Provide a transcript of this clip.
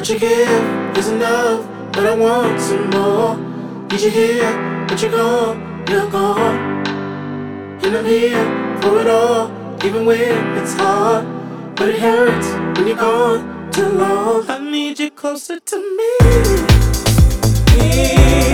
What you give is enough, but I want some more. Need you here, but you're gone. And I'm here for it all, even when it's hard. But it hurts when you're gone too long. I need you closer to me.